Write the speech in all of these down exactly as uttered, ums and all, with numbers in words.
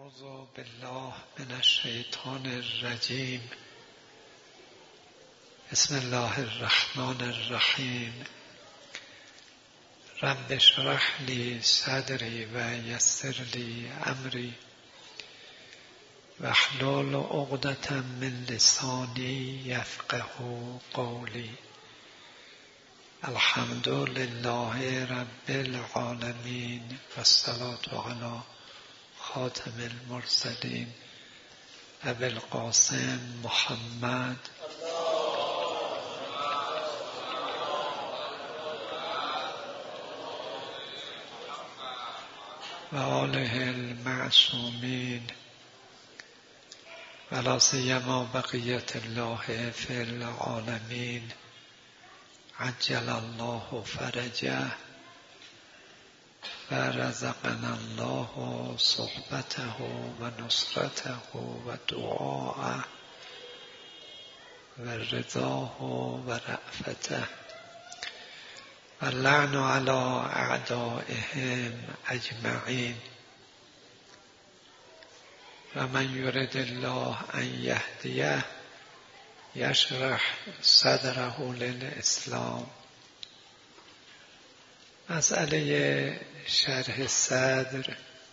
اعوذ بالله من الشیطان الرجیم. بسم الله الرحمن الرحیم. رب اشرح لی صدری و یسر لی امری واحلل عقدة من لسانی یفقهوا قولی. الحمد لله رب العالمین و الصلاة علی خاتم المرسلین ابی القاسم محمد و آله المعصومین و لا سیما بقیة الله فی العالمین عجل الله فرجه و رزقنا الله صحبته و نصرته و دعاءه و رضاه و رأفته و لعن علی اعدائهم اجمعین. و من یرد الله ان یهدیه یشرح صدره للاسلام. مسئله شرح صدر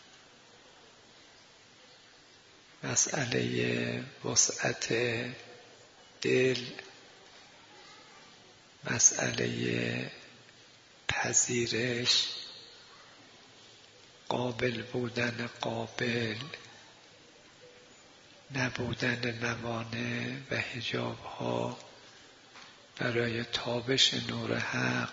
مسئله وسعت دل، مسئله پذیرش، قابل بودن قابل، نبودن موانع و حجاب ها برای تابش نور حق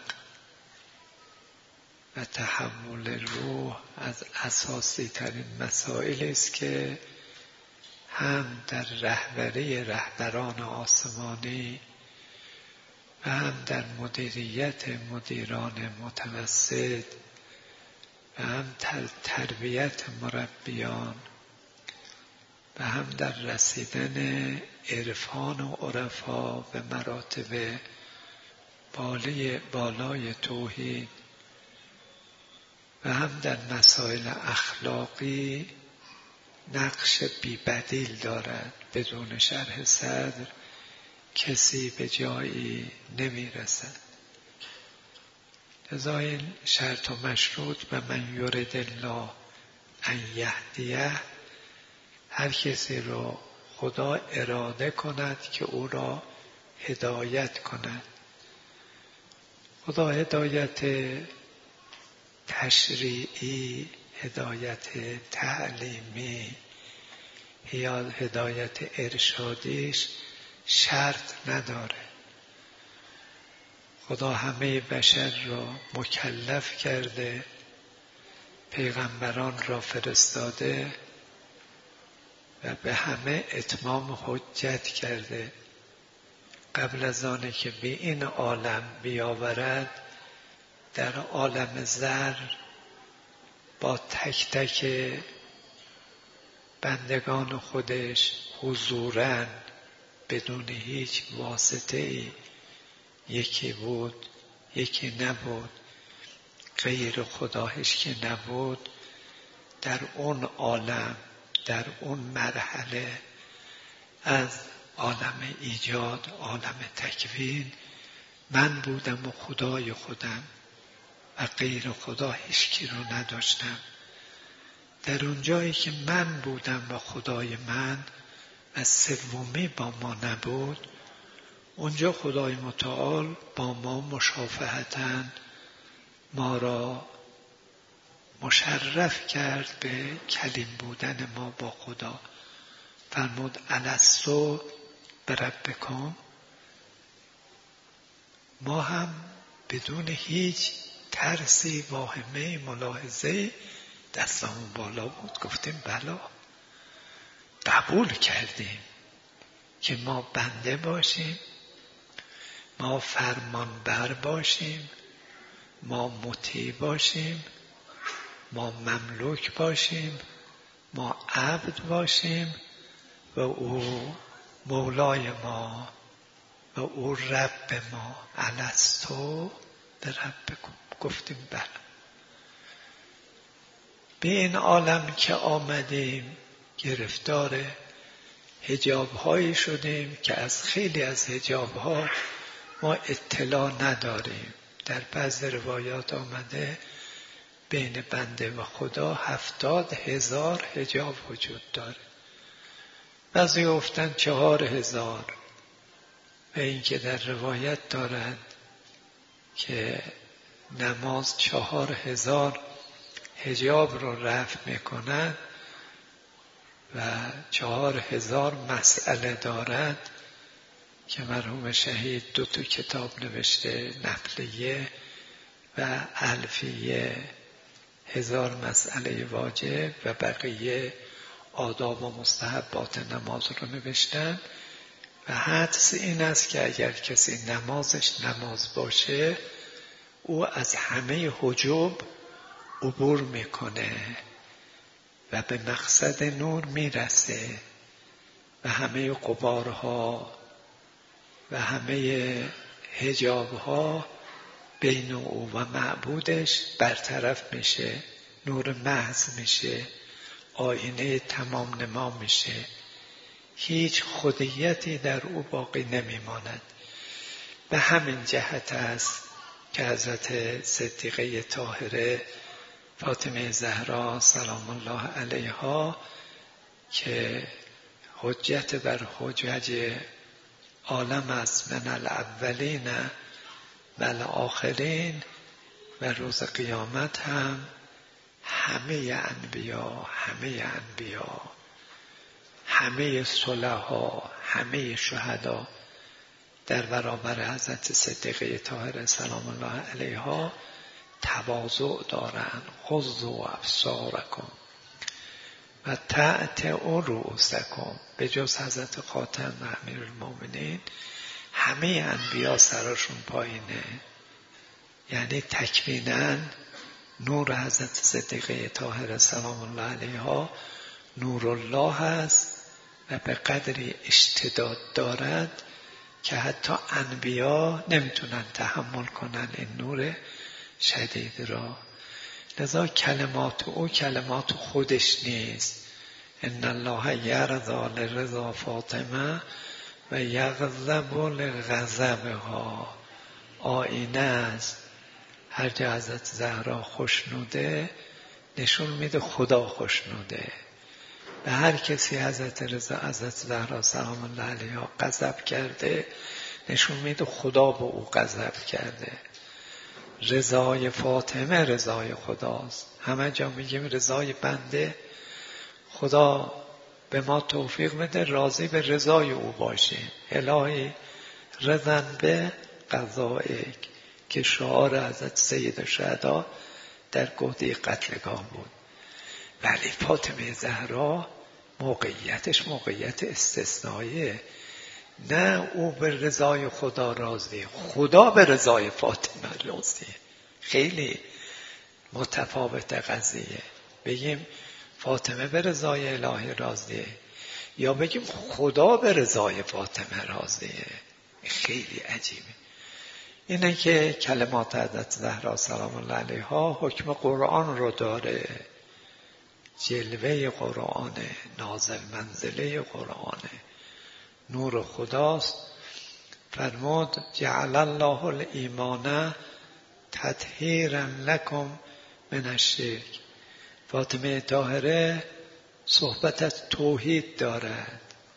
و تحول روح از اساسی ترین مسائل است که هم در رهبری رهبران آسمانی و هم در مدیریت مدیران متوسط و هم در تربیت مربیان و هم در رسیدن عرفان و عرفا به مراتب بالای, بالای توحید و هم در مسائل اخلاقی نقش بی‌بدیل دارد. بدون شرح صدر کسی به جایی نمی رسد. لذا این شرط و مشروط و من یرد الله ان یهدیه، هر کسی رو خدا اراده کند که او را هدایت کند. خدا هدایت تشریعی، هدایت تعلیمی یا هدایت ارشادیش شرط نداره. خدا همه بشر را مکلف کرده، پیغمبران را فرستاده و به همه اتمام حجت کرده. قبل از آنه که به این عالم بیاورد، در عالم زر با تک تک بندگان خودش حضوراً بدون هیچ واسطه ای، یکی بود یکی نبود، غیر خداش که نبود، در اون عالم، در اون مرحله از عالم ایجاد، عالم تکوین، من بودم و خدای خودم و غیر خدا هیچکی رو نداشتم. در اون جایی که من بودم و خدای من و سومی با ما نبود، اونجا خدای متعال با ما مشافهتاً ما را مشرف کرد به کلیم بودن ما با خدا. فرمود الستو بربکم. ما هم بدون هیچ ترسی، واهمه، ملاحظه دستمون بالا بود، گفتیم بلا، قبول کردیم که ما بنده باشیم، ما فرمانبر باشیم، ما مطیع باشیم، ما مملوک باشیم، ما عبد باشیم و او مولای ما و او رب ما. الستو بربکم. گفتیم بله. به این عالم که آمدیم گرفتار حجاب هایی شدیم که از خیلی از حجاب ها ما اطلاع نداریم. در بعض روایات آمده بین بنده و خدا هفتاد هزار حجاب وجود داره. بعضی گفتن چهار هزار و اینکه در روایت دارند که نماز چهار هزار حجاب رو رفع میکند و چهار هزار مسئله دارد که مرحوم شهید دو تا کتاب نوشته، نقلیه و الفیه، هزار مسئله واجب و بقیه آداب و مستحبات نماز رو نوشتن و حدس این است که اگر کسی نمازش نماز باشه او از همه حجاب عبور میکنه و به مقصد نور میرسه و همه غبارها و همه حجابها بین او و معبودش برطرف میشه، نور محض میشه، آینه تمام نما میشه، هیچ خودیتی در او باقی نمیماند. به همین جهت است که حضرت صدیقه طاهره فاطمه زهرا سلام الله علیها که حجت بر حجج عالم است، من الاولین و الاخرین، و روز قیامت هم همه انبیا همه انبیا همه صلحا همه شهدا در برابر حضرت صدیقه طاهره سلام الله علیها تواضع دارن. غضوا ابصارکم و تعتعوا رؤوسکم. به جز حضرت خاتم و امیرالمومنین همه انبیا سرشون پایینه، یعنی تکویناً نور حضرت صدیقه طاهره سلام الله علیها نور الله است و به قدری اشتداد دارد که حتی انبیا نمیتونن تحمل کنن این نور شدید را. لذا کلمات او کلمات خودش نیست. ان الله یرضی لرضا فاطمه و یغضب لغضبها. آینه است، هر جا حضرت زهرا خوشنوده نشون میده خدا خوشنوده. به هر کسی حضرت رضا حضرت زهرا سلام الله علیها غضب کرده نشون میده خدا به او غضب کرده. رضای فاطمه رضای خداست. همه جا میگیم رضای بنده، خدا به ما توفیق بده راضی به رضای او باشیم. الهی رضن به قضایک که شعار حضرت سید الشهدا در گودی قتلگاه بود. ولی فاطمه زهرا موقعیتش موقعیت استثنائیه. نه او به رضای خدا راضیه، خدا به رضای فاطمه راضیه. خیلی متفاوت قضیه. بگیم فاطمه به رضای الهی راضیه یا بگیم خدا به رضای فاطمه راضیه. خیلی عجیبه. اینه که کلمات حضرت زهرا سلام الله علیها حکم قرآن رو داره، جلوه قرآنه، نازل منزله قرآنه، نور خداست. فرمود جعل الله الایمان تطهیرا لکم من الشرک. فاطمه طاهره صحبت از توحید دارد.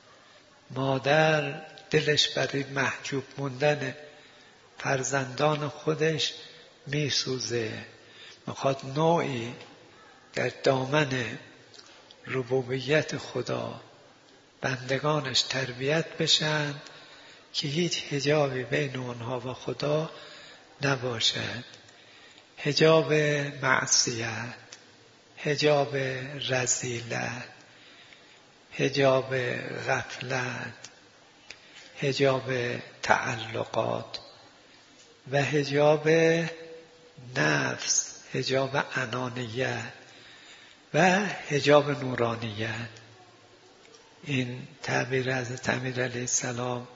مادر دلش برای محجوب موندن فرزندان خودش میسوزه، میخواد نوعی در دامن ربوبیت خدا بندگانش تربیت بشن که هیچ حجابی بین اونها و خدا نباشد. حجاب معصیت، حجاب رذیلت، حجاب غفلت، حجاب تعلقات و حجاب نفس، حجاب انانیت و حجاب نورانیت. این تعبیر حضرت امیر علیه السلام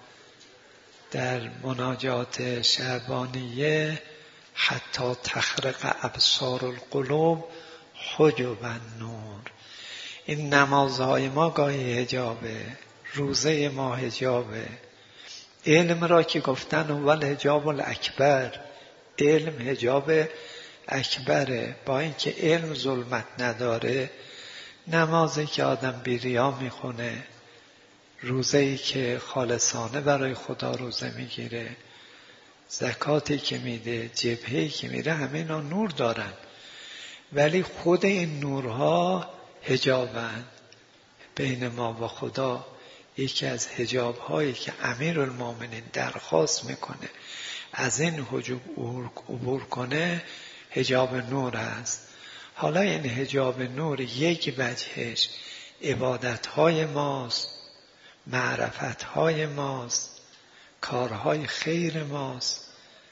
در مناجات شعبانیه حتی تخرق ابصار القلوب حجب النور. این نمازهای ما گاهی حجابه، روزه ما حجابه. علم را که گفتن اول حجاب الاکبر، علم حجاب اکبره. با اینکه علم ظلمت نداره، نمازی که آدم بیریا میخونه، روزه‌ای که خالصانه برای خدا روزه میگیره، زکاتی که میده، جبهه‌ای که میره، همه اینا نور دارن، ولی خود این نورها حجابن بین ما و خدا. یکی از حجاب‌هایی که امیرالمومنین درخواست میکنه از این حجاب عبور کنه، حجاب نور است. حالا این حجاب نور یک وجهش عبادت‌های ماست، معرفت‌های ماست، کارهای خیر ماست.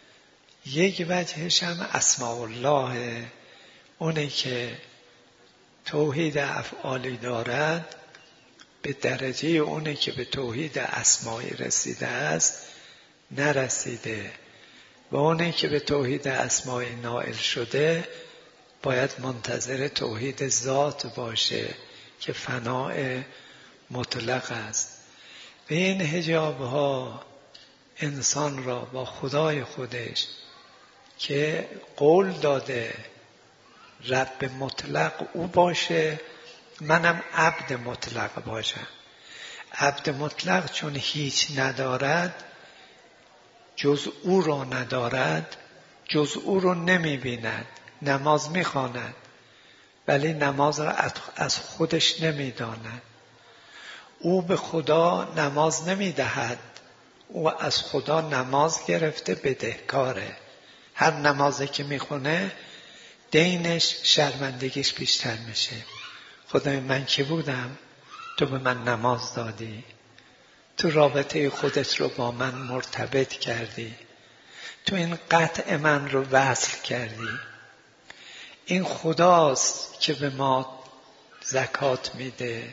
یک وجهش هم اسماء الله، اونه که توحید افعالی دارد به درجه اونه که به توحید اسمایی رسیده است نرسیده، و اونه که به توحید اسمایی نائل شده باید منتظر توحید ذات باشه که فناء مطلق است. و این حجاب ها انسان را با خدای خودش که قول داده رب مطلق او باشه، منم عبد مطلق باشم. عبد مطلق چون هیچ ندارد، جز او رو ندارد، جز او رو نمی بیند. نماز می خواند ولی نماز را از خودش نمی داند. او به خدا نماز نمی دهد، او از خدا نماز گرفته بدهکاره. هر نمازی که می خونه دینش، شرمندگیش بیشتر میشه. خدای من که بودم تو به من نماز دادی، تو رابطه خودت رو با من مرتبط کردی، تو این قطع من رو وصل کردی. این خداست که به ما زکات میده،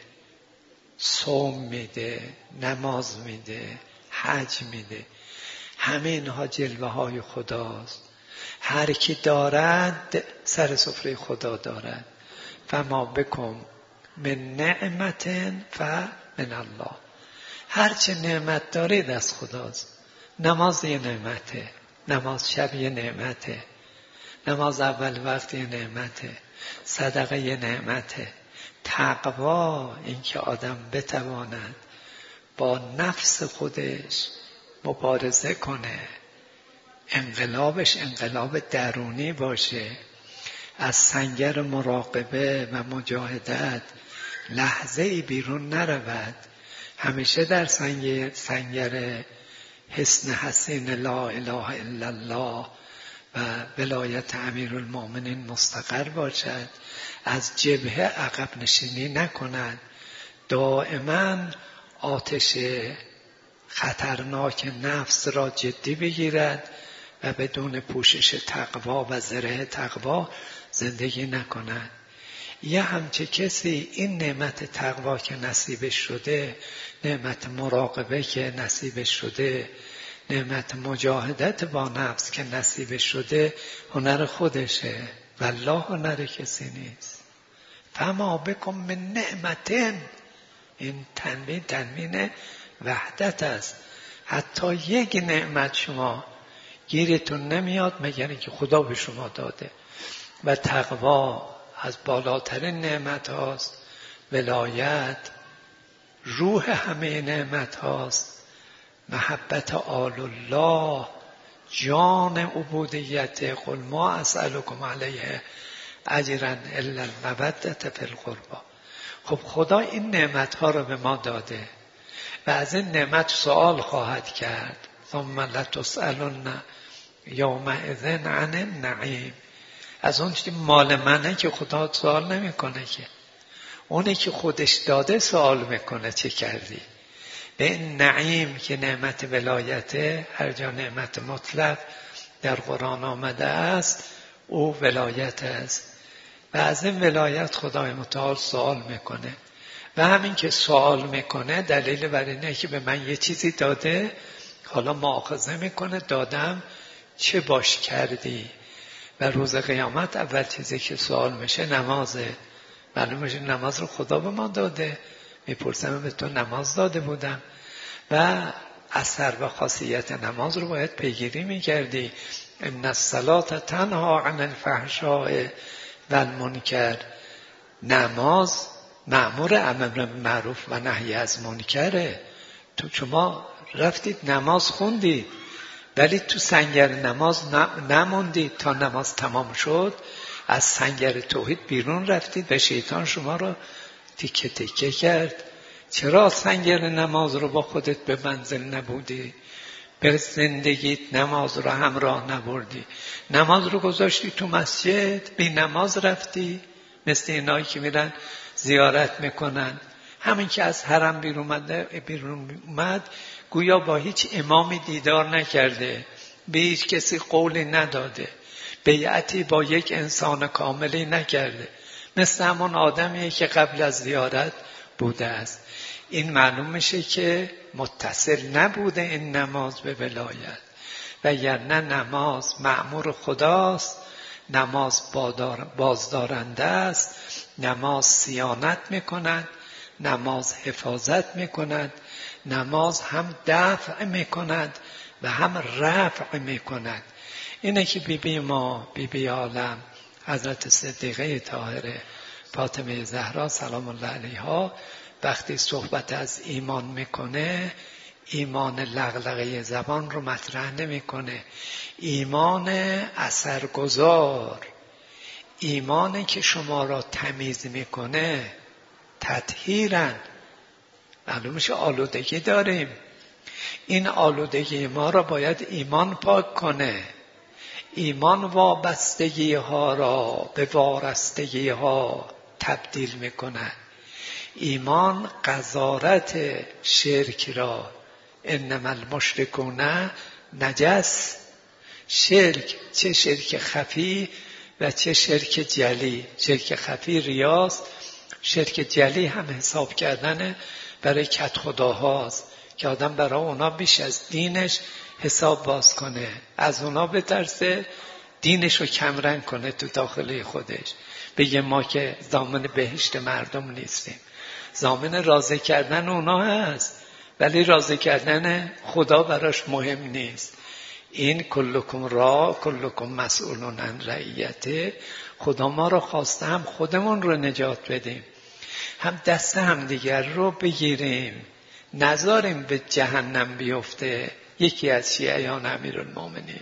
صوم میده، نماز میده، حج میده. همه اینها جلوه های خداست. هر کی دارد سر سفره خدا دارد. فما بکم من نعمت فمن الله. هرچه نعمت دارید از خداست. نماز یه نعمته، نماز شب یه نعمته، نماز اول وقت یه نعمته، صدقه یه نعمته. تقوا این که آدم بتواند با نفس خودش مبارزه کنه، انقلابش انقلاب درونی باشه، از سنگر مراقبه و مجاهدت لحظه ای بیرون نرود، همیشه در سنگر, سنگر حسن حسین لا اله الا الله و ولایت امیرالمومنین مستقر باشد، از جبهه عقب نشینی نکند، دائما آتش خطرناک نفس را جدی بگیرد و بدون پوشش تقوا و زره تقوا زندگی نکند. یه همچه کسی این نعمت تقوا که نصیبش شده، نعمت مراقبه که نصیبش شده، نعمت مجاهدت با نفس که نصیبش شده، هنر خودشه، والله هنر کسی نیست. فما بکم من نعمتن، این تنوین تنوین وحدت است. حتی یک نعمت شما گیرتون نمیاد مگر اینکه خدا به شما داده. و تقوا از بالاترین نعمت هاست، ولایت روح همه نعمت هاست، محبت آل الله جان عبودیت. قل ما اسألکم علیه اجرا الا المودة فی القربى. خب خدا این نعمت ها رو به ما داده و از این نعمت سوال خواهد کرد. ثم لتسألن یومئذ عن النعیم. از اون چیزی مال منه که خدا سوال نمیکنه، که اونه که خودش داده سوال میکنه چه کردی. به این نعیم که نعمت ولایته، هر جا نعمت مطلق در قرآن آمده است او ولایت است و از این ولایت خدای متعال سوال میکنه. و همین که سوال میکنه دلیل بر اینه که به من یه چیزی داده، حالا مؤاخذه میکنه دادم چه باش کردی. و روز قیامت اول چیزی که سوال میشه نمازه. معلوم میشه نماز رو خدا به ما داده. میپرسم به تو نماز داده بودم و اثر و خاصیت نماز رو باید پیگیری میکردی. ان الصلاة تنها عن الفحشاء و المنکر. نماز مأمور امر بالمعروف و نهی از منکره. تو شما رفتید نماز خوندید ولی تو سنگر نماز نموندید تا نماز تمام شد، از سنگر توحید بیرون رفتید و شیطان شما رو تیکه تیکه کرد. چرا سنگر نماز رو با خودت به منزل نبودی؟ به زندگیت نماز رو همراه نبردی؟ نماز رو گذاشتی تو مسجد، بی نماز رفتی؟ مثل اینایی که میرن زیارت میکنن، همین که از حرم بیرون بیرون اومد گویا با هیچ امامی دیدار نکرده، به هیچ کسی قولی نداده، بیعتی با یک انسان کاملی نکرده، مثل همون آدمیه که قبل از زیارت بوده است. این معلوم میشه که متصل نبوده این نماز به ولایت. و یعنی نماز مأمور خداست، نماز بازدارنده است، نماز صیانت میکند، نماز حفاظت میکند، نماز هم دفع میکند و هم رفع میکند. اینه که بی بی ما بی بی عالم حضرت صدیقه طاهره فاطمه زهرا سلام الله علیها وقتی صحبت از ایمان میکنه، ایمان لغلغه زبان رو مطرح نمیکنه، ایمان اثرگذار، ایمانی که شما را تمیز میکنه. تطهیرن، معلوم میشه آلودگی داریم، این آلودگی ما را باید ایمان پاک کنه. ایمان وابستگی ها را به وارستگی ها تبدیل میکنه. ایمان قذارت شرک را، انما المشرکون نجس، شرک چه شرک خفی و چه شرک جلی. شرک خفی ریاست، شرک جلی هم حساب کردن برای کت خداهاست که آدم برای اونا بیش از دینش حساب باز کنه، از اونا بترسه، دینش رو کمرنگ کنه تو داخل خودش، بگه ما که ضامن بهشت مردم نیستیم. ضامن راضی کردن اونا هست ولی راضی کردن خدا براش مهم نیست. این کلکم را کلکم مسئولون عن رعیته. خدا ما رو خواسته هم خودمون رو نجات بدیم، هم دست هم دیگر رو بگیریم، نذاریم به جهنم بیفته. یکی از شیعیان امیرالمومنین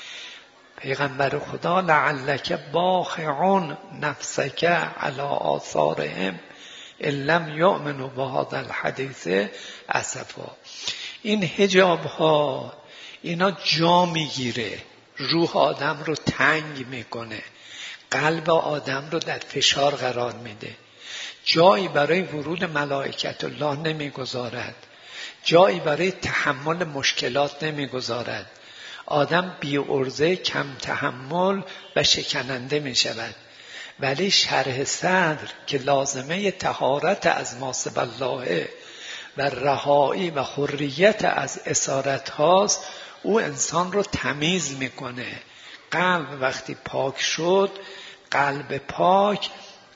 پیغمبر خدا لعلک باخع نفسک علی آثارهم ان لم یؤمنوا بهذا الحدیث اسفا. این حجاب ها اینا جا میگیره، روح آدم رو تنگ میکنه، قلب آدم رو در فشار قرار میده، جایی برای ورود ملائکت الله نمیگذارد، جایی برای تحمل مشکلات نمیگذارد. آدم بی عرضه کم تحمل و شکننده می شود. ولی شرح صدر که لازمه طهارت از ما سوی الله و رهایی و حریت از اسارت هاست، او انسان رو تمیز میکنه. قلب وقتی پاک شد، قلب پاک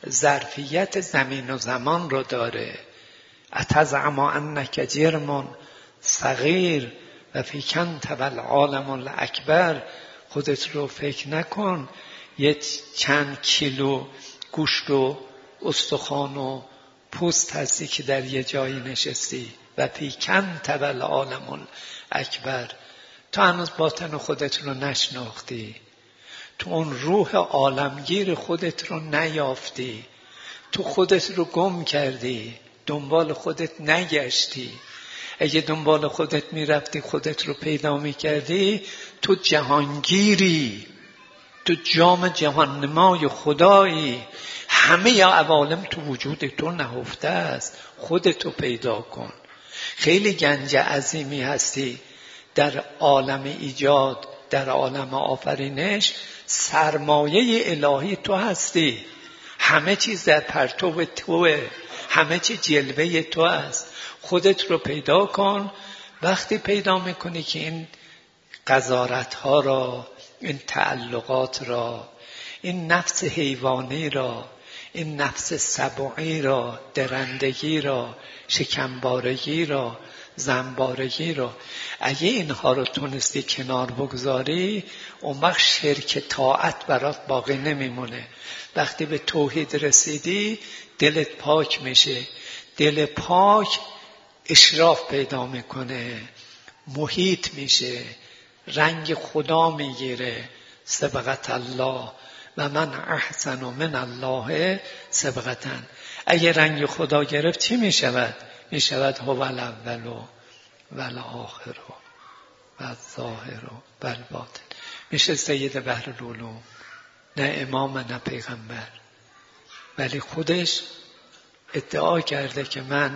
ظرفیت زمین و زمان رو داره. اتزعم انک جرم صغیر و فیکنت والعالم الاکبر. خودت رو فکر نکن یه چند کیلو گوشت و استخوان و پوست هستی که در یه جایی نشستی. و فیکنت والعالم الاکبر. تو هنوز باطن خودت رو نشناختی، تو اون روح عالمگیر خودت رو نیافتی، تو خودت رو گم کردی، دنبال خودت نگشتی. اگه دنبال خودت میرفتی خودت رو پیدا میکردی، تو جهانگیری، تو جام جهاننمای خدایی، همه یا عوالم تو وجود تو نهفته است. خودتو پیدا کن. خیلی گنج عظیمی هستی در عالم ایجاد، در عالم آفرینش. سرمایه الهی تو هستی، همه چیز در پرتو توه، همه چیز جلوه تو است. خودت رو پیدا کن. وقتی پیدا میکنی که این قذارت ها را، این تعلقات را، این نفس حیوانی را، این نفس سبوعی را، درندگی را، شکمبارگی را، زنبارگی را، اگه اینها رو تونستی کنار بگذاری، اون وقت شرک طاعت برات باقی نمیمونه. وقتی به توحید رسیدی دلت پاک میشه. دل پاک اشراف پیدا میکنه، محیط میشه، رنگ خدا میگیره. سبقت الله و من احسن من الله سبقتا. اگه رنگ خدا گرفت چی میشود؟ میشود هو الاول و الاخر و الظاهر و الباطن. میشه سید بحر العلوم، نه امام نه پیغمبر، ولی خودش ادعا کرده که من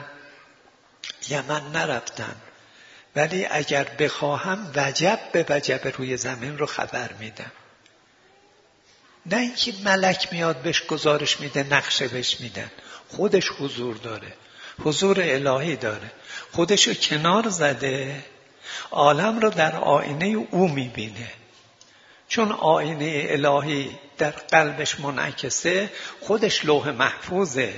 یمن نرفتم، ولی اگر بخواهم وجب به وجب روی زمین رو خبر میدم. نه اینکه ملک میاد بهش گزارش میده، نقشه بهش میدن. خودش حضور داره، حضور الهی داره، خودشو کنار زده، عالم رو در آینه او میبینه. چون آینه الهی در قلبش منعکسه، خودش لوح محفوظه،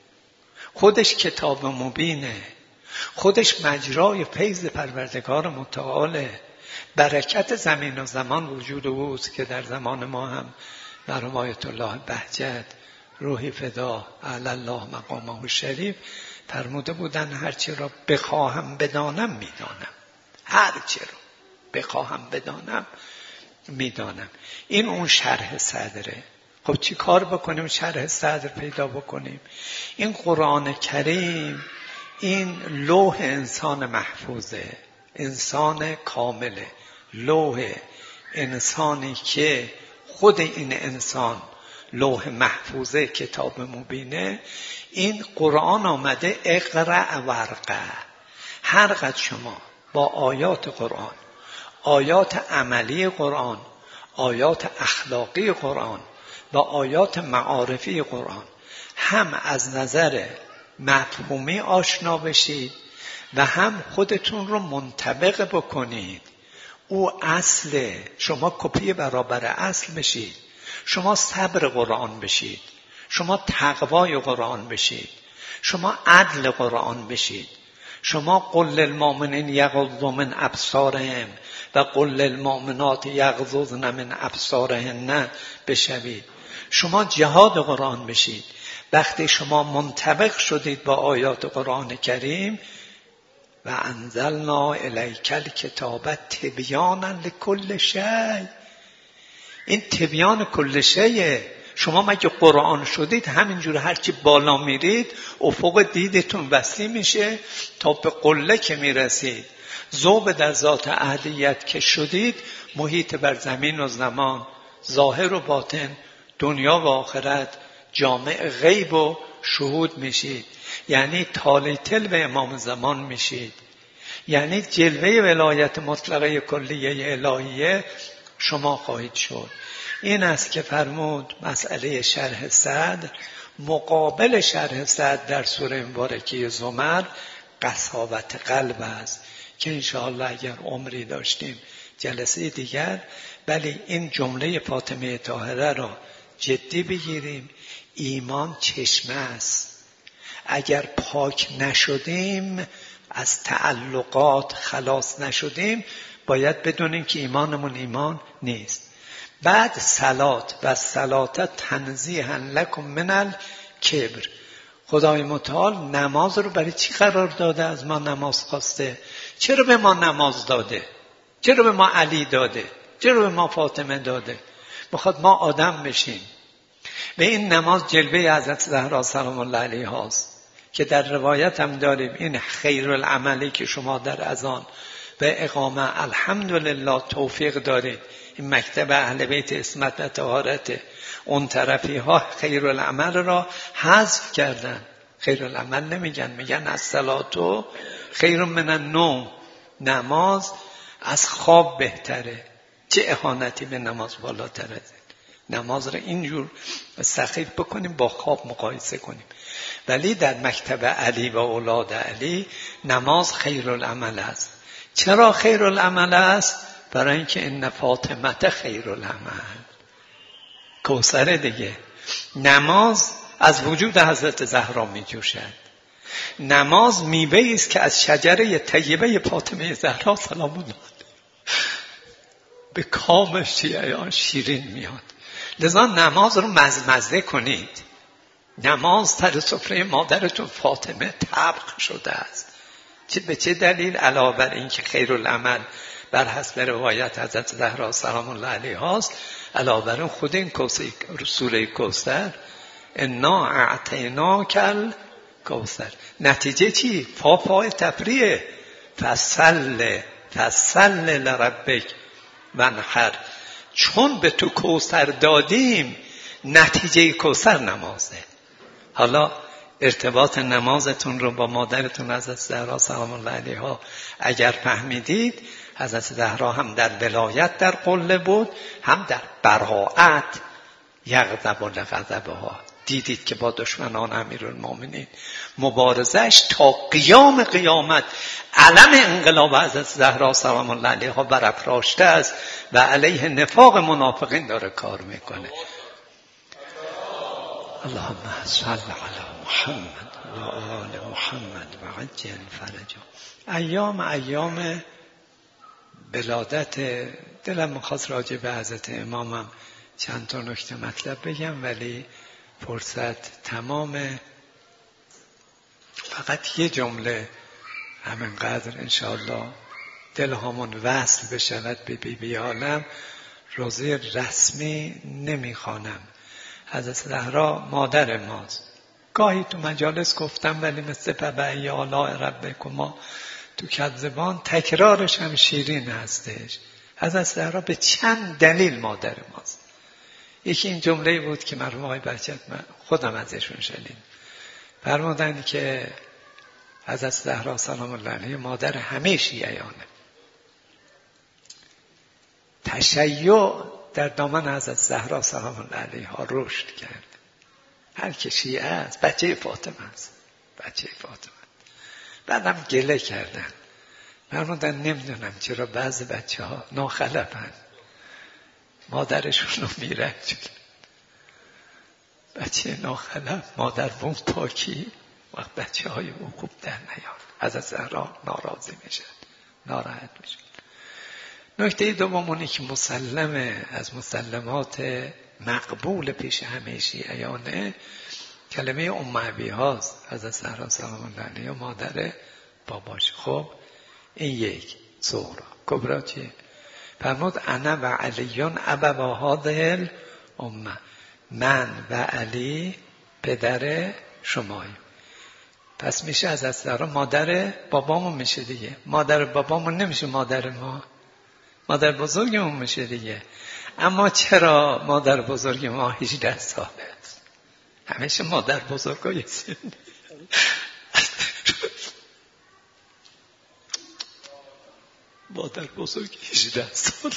خودش کتاب مبینه، خودش مجرای فیض پروردگار متعاله. برکت زمین و زمان وجود اوست که در زمان ما هم مرحوم آیت الله بهجت روحی فدا علی الله مقامه الشریف فرموده بودن هرچی را بخواهم بدانم میدانم. هرچی را بخواهم بدانم میدانم. این اون شرح صدره. خب چی کار بکنیم شرح صدر پیدا بکنیم؟ این قرآن کریم این لوح انسان محفوظه، انسان کامله، لوح انسانی که خود این انسان لوح محفوظه، کتاب مبینه. این قرآن آمده اقرأ ورقه. هر قد شما با آیات قرآن، آیات عملی قرآن، آیات اخلاقی قرآن و آیات معارفی قرآن هم از نظر مفهومی آشنا بشید و هم خودتون رو منطبق بکنید. او اصل، شما کپی برابر اصل بشید. شما صبر قرآن بشید، شما تقوای قرآن بشید، شما عدل قرآن بشید، شما قل للمؤمنین یغضوا من ابصارهم و قل للمؤمنات یغضضن من ابصارهن بشوید. شما جهاد قرآن بشید. وقتی شما منطبق شدید با آیات قرآن کریم، و انزلنا الیک الکتاب تبیانا لکل شیء. این تبیان کل شیء. شما مگه قرآن شدید همینجور هرچی بالا میرید افق دیدتون وسیع میشه تا به قله که میرسید. ذوب در ذات اهلیت که شدید، محیط بر زمین و زمان، ظاهر و باطن، دنیا و آخرت، جامع غیب و شهود میشید. یعنی تالیتل به امام زمان میشید. یعنی جلوه ولایت مطلقه کلیه الهیه شما خواهید شد. این است که فرمود مسئله شرح صدر. مقابل شرح صدر در سوره مبارکه زمر قساوت قلب است که انشاءالله اگر عمری داشتیم جلسه دیگر. ولی این جمله فاطمه طاهره را جدی بگیریم. ایمان چشمه است. اگر پاک نشدیم، از تعلقات خلاص نشدیم، باید بدونیم که ایمانمون ایمان نیست. بعد صلات و صلات تنزیها لکم من الکبر. خدای متعال نماز رو برای چی قرار داده؟ از ما نماز خواسته. چرا به ما نماز داده؟ چرا به ما علی داده؟ چرا به ما فاطمه داده؟ میخواد ما آدم بشیم. و این نماز جلوه حضرت زهرا سلام الله علیها است که در روایت هم داریم این خیر العملی که شما در اذان و اقامه الحمدلله توفیق دارید. این مکتب اهل بیت عصمت و طهارت. اون طرفی ها خیر العمل را حذف کردن. خیر العمل نمیگن، میگن الصلاه خیر من النوم. نماز از خواب بهتره. چه اهانتی به نماز بالاتر از این؟ نماز را اینجور سخیف بکنیم با خواب مقایسه کنیم. ولی در مکتب علی و اولاد علی نماز خیر العمل است. چرا خیر العمل است؟ برای اینکه ان فاطمه خیر العمل. کوثر دیگه. نماز از وجود حضرت زهرا می جوشد. نماز میوه‌ای است که از شجره طیبه فاطمه زهرا سلام الله به کام شیعیان شیرین میاد. لذا نماز رو مزمزه کنید. نماز سر سفره مادرتون فاطمه طبخ شده است. چه به چه دلیل؟ علاوه بر این که خیرالعمل بر حسب روایت حضرت زهرا سلام الله علیها است، علاوه بر اون خود این سوره کوثر انا اعطیناک الکوثر، نتیجه چی؟ فا فای تفریه، فصل فصل لربک وانحر، چون به تو کوثر دادیم نتیجه کوثر نمازه. حالا ارتباط نمازتون رو با مادرتون حضرت زهرا سلام الله علیها اگر فهمیدید، حضرت زهرا هم در ولایت در قله بود، هم در براءت یغضب لغضبها. دیدید که با دشمنان امیرالمومنین مبارزش تا قیام قیامت علم انقلاب حضرت زهرا سلام الله علیها برافراشته است و علیه نفاق منافقین داره کار میکنه. اللهم صل علی محمد و آل محمد و عجل فرجهم. ایام ایام ولادت، دلم می‌خواست راجع به حضرت امامم چند تا نکته مطلب بگم ولی فرصت تمامه. فقط یه جمله همینقدر انشاءالله دلهامون وصل بشود به بی بی عالم. روزه رسمی نمیخوانم. حضرت زهرا مادر ماست. گاهی تو مجالس گفتم ولی مثل فبأی آلاء ربکما تو کذبان تکرارش هم شیرین هستش. حضرت زهرا به چند دلیل مادر ماست. یکی این جمله بود که مرحوم آقای بهجت من خودم ازشون شنیدم، فرمودن که حضرت زهرا سلام الله علیها مادر همه شیعیانه. تشیع در دامن حضرت زهرا سلام الله علیها رشد کرد. هر که شیعه است بچه فاطمه است، بچه فاطمه. بعدم گله کردن، فرمودن نمیدونم چرا بعضی بچه ها ناخلفن، مادرشون رو میرنجن. بچه ناخلف مادر بون پاکی وقت بچه های او خوب در نیاد، حضرت زهرا ناراضی میشن، ناراحت میشن. نکته دومونی که مسلمه از مسلمات مقبول پیش همه شیعیانه کلمه ام ابیهاست. حضرت زهرا سلام الله علیها مادر باباش. خب این یک صغرا. کبرا چیه؟ فرمود انا و علیون ابوا هذه الامه، من و علی پدر شماییم. پس میشه حضرت زهرا مادر بابامون میشه دیگه. مادر بابامون نمیشه مادر ما، مادر بزرگمون میشه دیگه. اما چرا مادر بزرگ ما هجده ساله است؟ همیشه مادر بزرگای سن مادر بزرگ هجده ساله.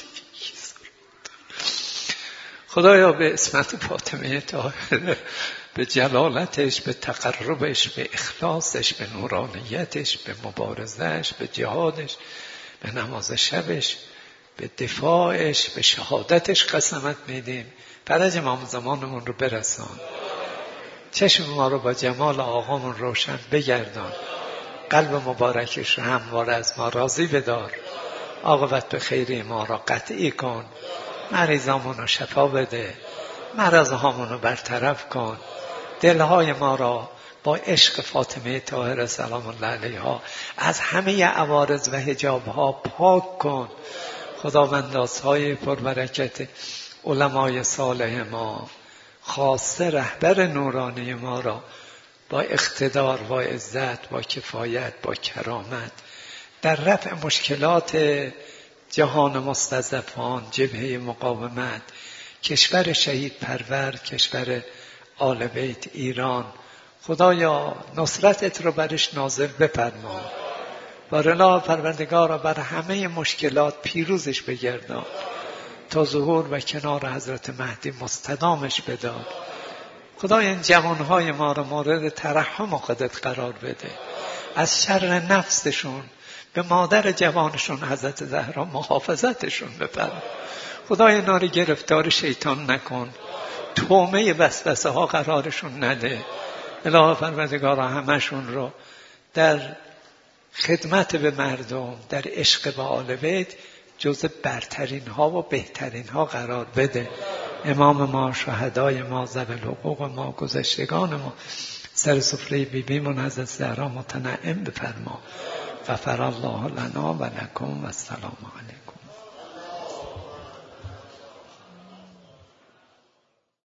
خدایا به اسمت فاطمه طاهره، به جلالتش، به تقربش، به اخلاصش، به نورانیتش، به مبارزش، به جهادش، به نماز شبش، به دفاعش، به شهادتش قسمت میدیم. فرج امام زمانمون رو برسان، چشم ما رو با جمال آقامون روشن بگردان، قلب مبارکش رو همواره از ما راضی بدار، عاقبت به خیری ما را قطعی کن، مریضامون رو شفا بده، مرضهامون رو برطرف کن، دلهای ما را با عشق فاطمه طاهره سلام الله علیها از همه عوارض و حجابها پاک کن. خداوندازهای پربرکت علمای صالح ما، خاصه رهبر نورانی ما را با اقتدار، با عزت، با کفایت، با کرامت در رفع مشکلات جهان مستضعفان، جبهه مقاومت، کشور شهید پرور، کشور آل بیت ایران، خدایا نصرتت رو برش نازل بفرما. بارلا پروردگارا بر همه مشکلات پیروزش بگردان، تا ظهور و کنار حضرت مهدی مستدامش بدار. خدای این جوانهای ما را مورد ترحم خودت قرار بده، از شر نفسشون به مادر جوانشون حضرت زهرا محافظتشون بفرما. خدای اینا رو گرفتار شیطان نکن، تومه وسوسه ها قرارشون نده. الهی پروردگارا همشون رو در خدمت به مردم، در عشق به آل بیت جز برترین ها و بهترین ها قرار بده. امام ما، شهدای ما، ذوی الحقوق ما، گذشتگان ما سر سفره بیبیمون حضرت زهرا متنعم بفرما. غفر الله لنا و لکم و السلام علیکم.